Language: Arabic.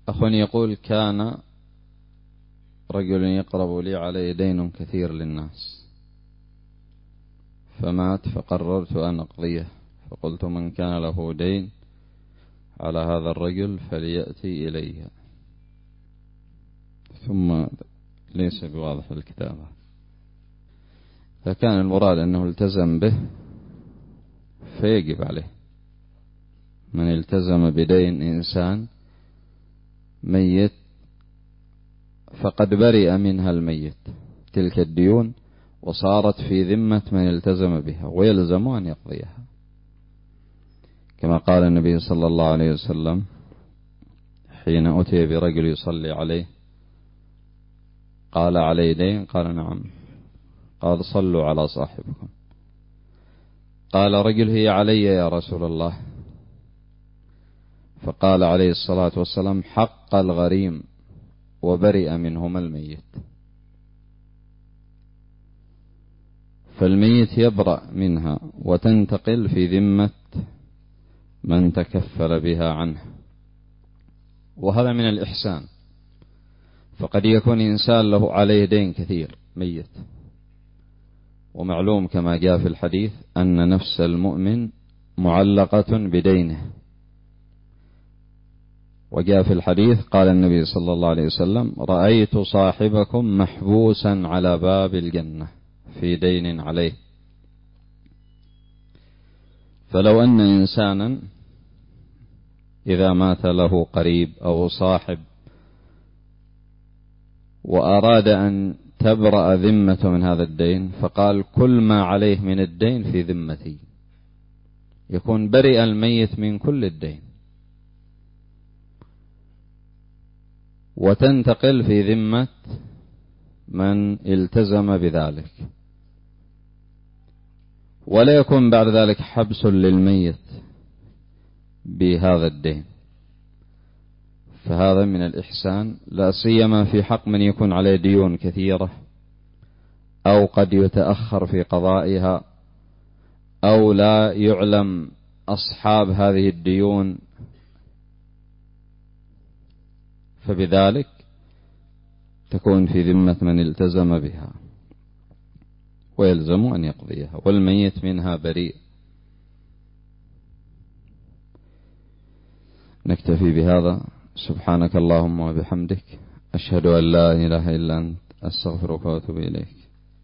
أخ يقول: كان رجل يقرب لي عليه دين كثير للناس، فمات فقررت أن أقضيه، فقلت: من كان له دين على هذا الرجل فليأتي إلي. ثم ليس بواضح الكتابة، فكان المراد أنه التزم به فيجب عليه. من التزم بدين إنسان ميت فقد برئ منها الميت تلك الديون، وصارت في ذمة من التزم بها، ويلزم أن يقضيها، كما قال النبي صلى الله عليه وسلم حين أتي برجل يصلي عليه قال: علي دين؟ قال: نعم. قال: صلوا على صاحبكم. قال رجل: هي علي يا رسول الله. فقال عليه الصلاة والسلام: حق الغريم، وبرئ منهما الميت. فالميت يبرأ منها وتنتقل في ذمة من تكفل بها عنه، وهذا من الإحسان. فقد يكون إنسان له عليه دين كثير ميت، ومعلوم كما جاء في الحديث أن نفس المؤمن معلقة بدينه. وجاء في الحديث قال النبي صلى الله عليه وسلم: رأيت صاحبكم محبوسا على باب الجنة في دين عليه. فلو أن إنسانا إذا مات له قريب أو صاحب وأراد أن تبرأ ذمته من هذا الدين، فقال: كل ما عليه من الدين في ذمتي، يكون برئ الميت من كل الدين، وتنتقل في ذمة من التزم بذلك، ولا يكون بعد ذلك حبس للميت بهذا الدين. فهذا من الإحسان، لا سيما في حق من يكون عليه ديون كثيرة، أو قد يتأخر في قضائها، أو لا يعلم أصحاب هذه الديون، فبذلك تكون في ذمة من التزم بها ويلزم أن يقضيها، والميت منها بريء. نكتفي بهذا. سبحانك اللهم وبحمدك، أشهد أن لا إله إلا أنت، أستغفرك وأتوب إليك.